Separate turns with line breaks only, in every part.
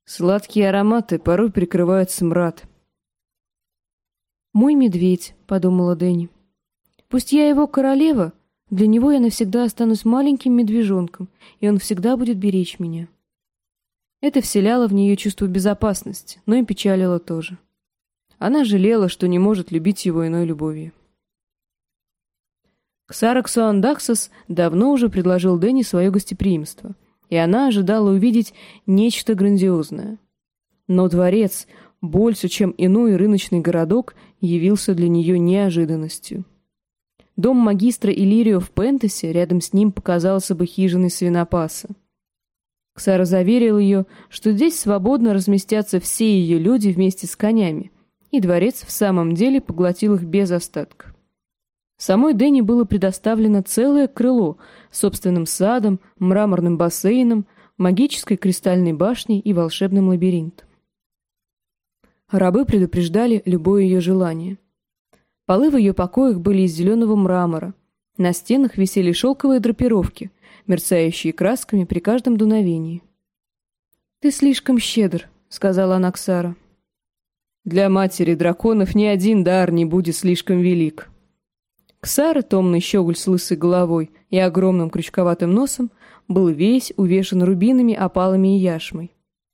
Сладкие ароматы порой прикрывают смрад.
«Мой медведь», — подумала Дэнни. «Пусть я его королева, для него я навсегда останусь маленьким медвежонком, и он всегда будет беречь меня». Это вселяло в нее чувство безопасности, но и печалило тоже. Она жалела, что не может любить его иной любовью. Ксараксуандаксос давно уже предложил Дэнни свое гостеприимство, и она ожидала увидеть нечто грандиозное. Но дворец, больше, чем иной рыночный городок, явился для нее неожиданностью. Дом магистра Иллирио в Пентасе рядом с ним показался бы хижиной свинопаса. Ксара заверил ее, что здесь свободно разместятся все ее люди вместе с конями, и дворец в самом деле поглотил их без остатка. Самой Дэнни было предоставлено целое крыло с собственным садом, мраморным бассейном, магической кристальной башней и волшебным лабиринтом. Рабы предупреждали любое ее желание. Полы в ее покоях были из зеленого мрамора. На стенах висели шелковые драпировки, мерцающие красками при каждом дуновении. «Ты слишком щедр», — сказала она Ксара.
«Для матери драконов ни один дар не будет слишком велик». Ксара, томный щеголь с лысой головой и огромным крючковатым носом, был весь увешан рубинами, опалами и яшмой.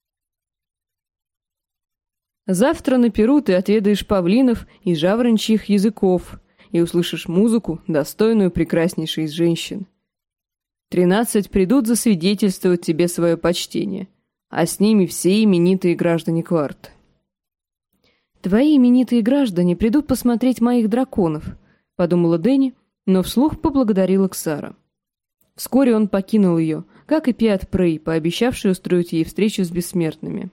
«Завтра на пиру ты отведаешь павлинов и жаворончьих языков и услышишь музыку, достойную прекраснейшей из женщин. 13 придут засвидетельствовать тебе свое почтение, а с ними все именитые граждане Кварта».
«Твои именитые граждане придут посмотреть моих драконов», — подумала Дэнни, но вслух поблагодарила Ксара. Вскоре он покинул ее, как и Пиат Прей, пообещавший устроить ей встречу с бессмертными.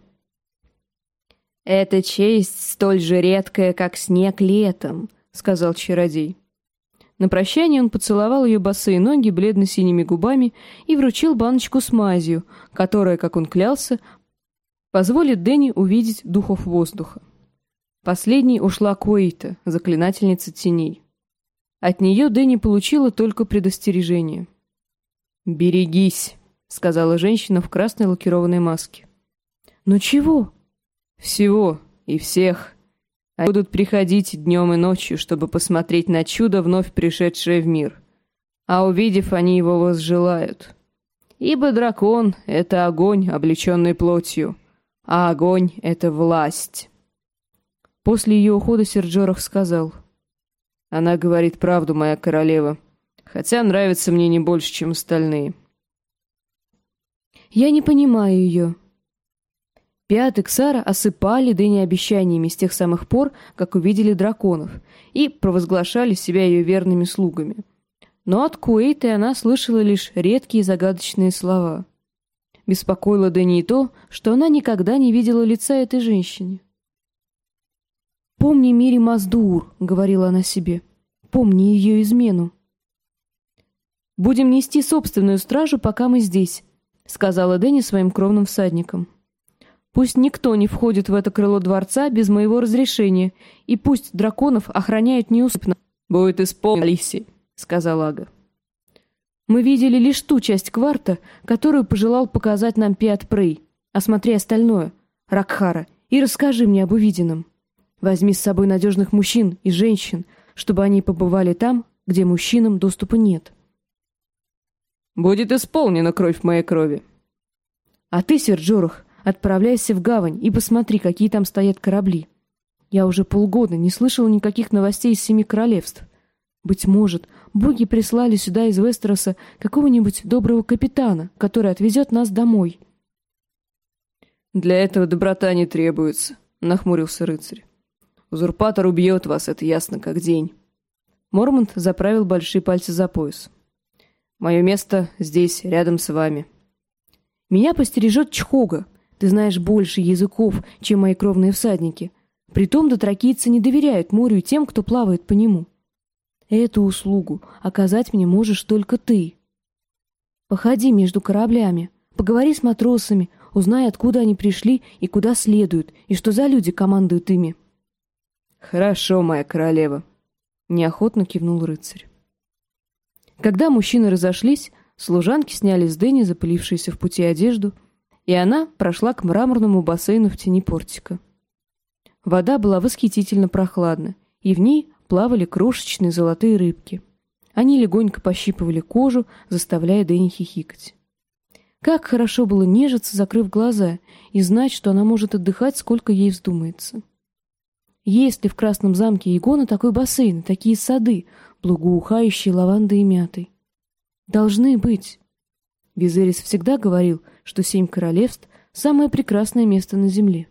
«Эта честь столь же редкая, как снег летом», — сказал чародей. На прощание он поцеловал ее босые ноги бледно-синими губами и вручил баночку с мазью, которая, как он клялся, позволит Дэнни увидеть духов воздуха. Последней ушла Куэйта, заклинательница теней. От нее Дэнни получила только предостережение. «Берегись», — сказала женщина в красной лакированной маске. «Но чего?» «Всего и всех. Они будут приходить днем и ночью, чтобы посмотреть на чудо, вновь пришедшее в мир. А увидев, они его возжелают. Ибо дракон — это огонь, облеченный плотью, а огонь — это власть». После ее ухода Серджорах сказал: «Она говорит правду, моя королева, хотя нравится мне не больше, чем остальные». «Я не понимаю ее». Пиат и Ксара осыпали Дэнни обещаниями с тех самых пор, как увидели драконов, и провозглашали себя ее верными слугами. Но от Куэйты она слышала лишь редкие загадочные слова. Беспокоило Дэнни и то, что она никогда не видела лица этой женщины. «Помни Мири Маздуур», — говорила она себе, — «помни ее измену». «Будем нести собственную стражу, пока мы здесь», — сказала Дэнни своим кровным всадникам. «Пусть никто не входит в это крыло дворца без моего разрешения, и пусть драконов охраняют неусыпно».
«Будет исполнено, Алисия», — сказал Ага.
«Мы видели лишь ту часть Кварта, которую пожелал показать нам Пиат Прей. Осмотри остальное, Ракхара, и расскажи мне об увиденном. Возьми с собой надежных мужчин и женщин, чтобы они побывали там, где мужчинам доступа нет».
«Будет исполнена кровь моей крови».
«А ты, Серджорах, отправляйся в гавань и посмотри, какие там стоят корабли. Я уже полгода не слышала никаких новостей из 7 королевств. Быть может, боги прислали сюда из Вестероса какого-нибудь доброго капитана, который отвезет нас домой».
«Для этого доброта не требуется», — нахмурился рыцарь. «Узурпатор убьет вас, это ясно как день».
Мормонт заправил большие пальцы за пояс.
«Мое место здесь, рядом с вами».
«Меня постережет Чхога. Ты знаешь больше языков, чем мои кровные всадники. Притом дотракийцы не доверяют морю и тем, кто плавает по нему. Эту услугу оказать мне можешь только ты. Походи между кораблями, поговори с матросами, узнай, откуда они пришли и куда следуют, и что за люди командуют ими».
«Хорошо, моя королева», — неохотно кивнул рыцарь.
Когда мужчины разошлись, служанки сняли с Дэнни запылившуюся в пути одежду и она прошла к мраморному бассейну в тени портика. Вода была восхитительно прохладна, и в ней плавали крошечные золотые рыбки. Они легонько пощипывали кожу, заставляя Дэнни хихикать. Как хорошо было нежиться, закрыв глаза, и знать, что она может отдыхать, сколько ей вздумается. Есть ли в Красном замке Егона такой бассейн, такие сады, благоухающие лавандой и мятой? Должны быть. Визерис всегда говорил, что 7 королевств — самое прекрасное место на земле.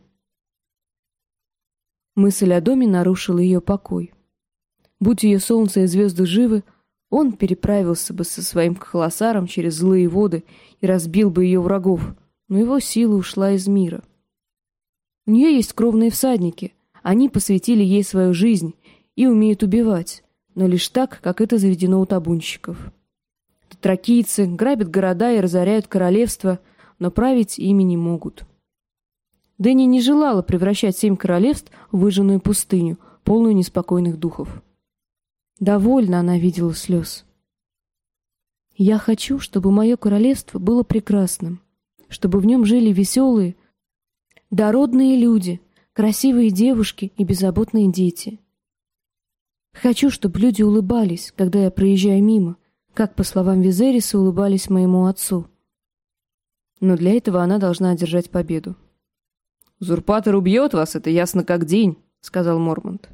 Мысль о доме нарушила ее покой. Будь ее солнце и звезды живы, он переправился бы со своим колоссаром через злые воды и разбил бы ее врагов, но его сила ушла из мира. У нее есть кровные всадники, они посвятили ей свою жизнь и умеют убивать, но лишь так, как это заведено у табунщиков. Дотракийцы грабят города и разоряют королевства, но править ими не могут. Дэнни не желала превращать 7 королевств в выжженную пустыню, полную неспокойных духов. Довольно она видела слез. «Я хочу, чтобы мое королевство было прекрасным, чтобы в нем жили веселые, дородные люди, красивые девушки и беззаботные дети. Хочу, чтобы люди улыбались, когда я проезжаю мимо, как, по словам Визериса, улыбались моему отцу. Но для этого она должна одержать победу».
«Узурпатор убьет вас, это ясно как день», — сказал Мормонт.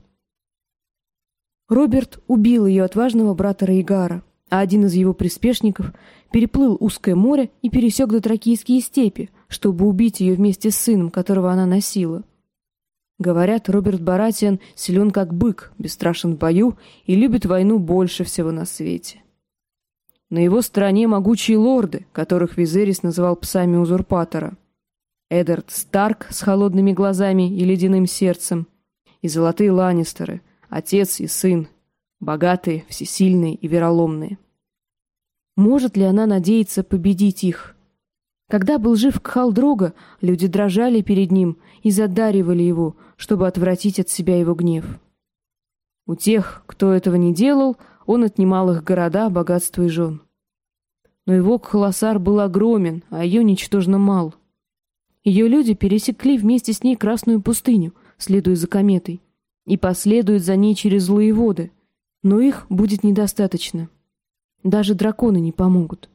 Роберт убил ее отважного брата Рейгара, а один из его приспешников переплыл узкое море и пересек дотракийские степи, чтобы убить ее вместе с сыном, которого она носила. Говорят, Роберт Баратиан силен как бык, бесстрашен в бою и любит войну больше всего на свете. На его стороне могучие лорды, которых Визерис называл псами узурпатора. Эддард Старк с холодными глазами и ледяным сердцем, и золотые Ланнистеры, отец и сын, богатые, всесильные и вероломные. Может ли она надеяться победить их? Когда был жив Кхал-Дрога, люди дрожали перед ним и задаривали его, чтобы отвратить от себя его гнев. У тех, кто этого не делал, он отнимал их города, богатство и жен. Но его Кхаласар был огромен, а ее ничтожно мал. Ее люди пересекли вместе с ней Красную пустыню, следуя за кометой, и последуют за ней через злые воды, но их будет недостаточно. Даже драконы не помогут.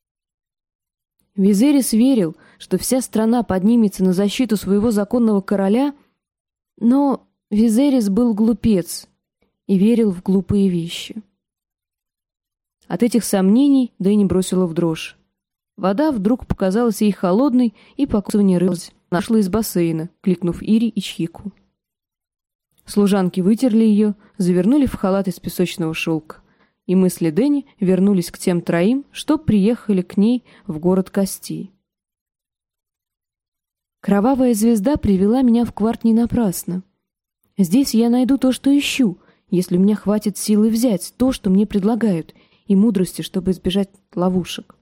Визерис верил, что вся страна поднимется на защиту своего законного короля, но Визерис был глупец и верил в глупые вещи. От этих сомнений Дэнни бросила в дрожь. Вода вдруг показалась ей холодной, и покусывание рылась. Нашла из бассейна, кликнув Ири и Чхику. Служанки вытерли ее, завернули в халат из песочного шелка, и мысли Дэнни вернулись к тем 3, что приехали к ней в город костей. Кровавая звезда привела меня в Кварт не напрасно. Здесь я найду то, что ищу, если у меня хватит силы взять то, что мне предлагают, и мудрости, чтобы избежать ловушек.